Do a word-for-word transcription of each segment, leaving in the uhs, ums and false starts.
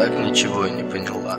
так ничего и не поняла.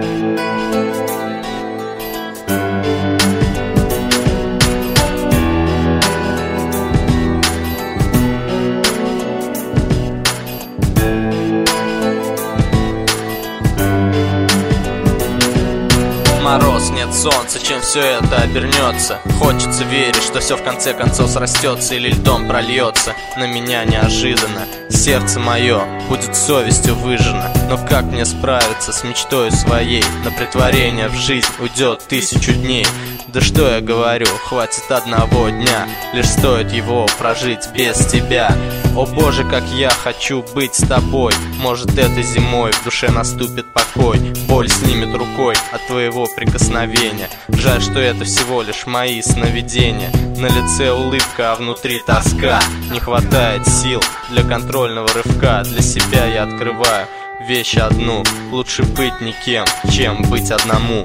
Мороз, нет солнца, чем все это обернется? Хочется верить, что все в конце концов срастется или льдом прольется на меня неожиданно. Сердце мое будет совестью выжжено. Но как мне справиться с мечтой своей? На притворение в жизнь уйдет тысячу дней. Да что я говорю, хватит одного дня, лишь стоит его прожить без тебя. О боже, как я хочу быть с тобой. Может, этой зимой в душе наступит покой. Боль снимет рукой от твоего прикосновения. Жаль, что это всего лишь мои сновидения. На лице улыбка, а внутри тоска. Не хватает сил для контрольного рывка. Для себя я открываю вещь одну: лучше быть никем, чем быть одному.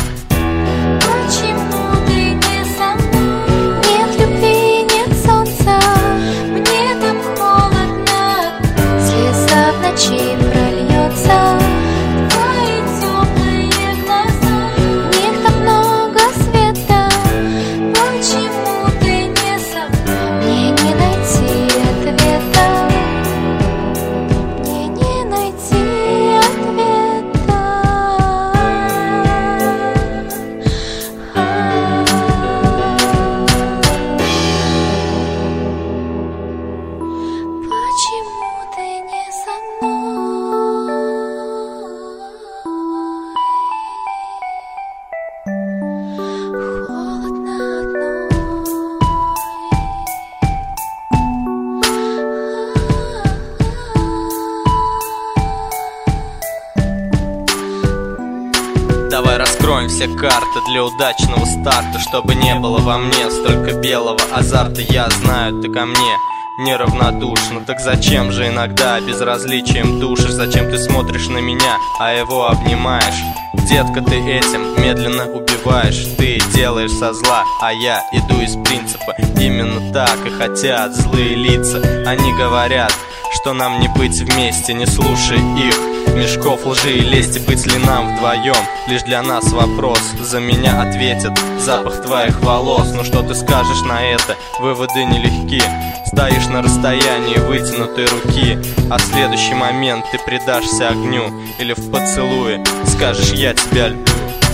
Давай раскроем все карты для удачного старта, чтобы не было во мне столько белого азарта. Я знаю, ты ко мне неравнодушна. Так зачем же иногда безразличием душишь? Зачем ты смотришь на меня, а его обнимаешь? Детка, ты этим медленно убиваешь. Ты делаешь со зла, а я иду из принципа. Именно так и хотят злые лица. Они говорят, что нам не быть вместе, не слушай их. Мешков лжи и лести, быть ли нам вдвоем? Лишь для нас вопрос, за меня ответит запах твоих волос. Ну что ты скажешь на это? Выводы нелегки. Стоишь на расстоянии вытянутой руки, а в следующий момент ты предашься огню. Или в поцелуе скажешь: я тебя люблю.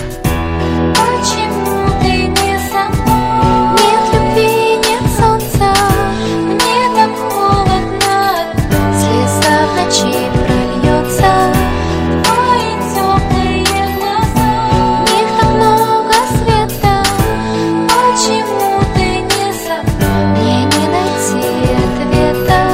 Почему ты не со мной? Нет любви, нет солнца. Мне так холодно. Слеза в ночи прольется. Твои теплые глаза. В них так много света. Почему ты не со мной? Мне не найти ответа.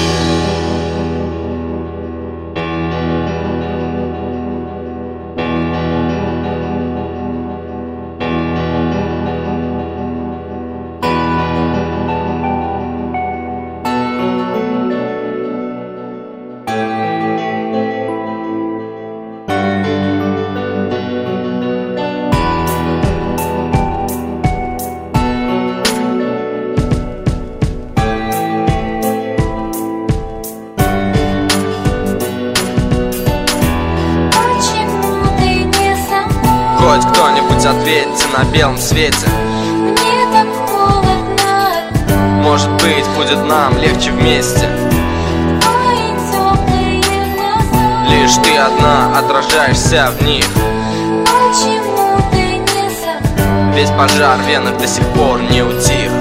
Хоть кто-нибудь ответьте на белом свете. Мне так холодно. Может быть, будет нам легче вместе. Твои теплые глаза. Лишь ты одна отражаешься в них. Почему ты не со мной? Весь пожар в венах до сих пор не утих.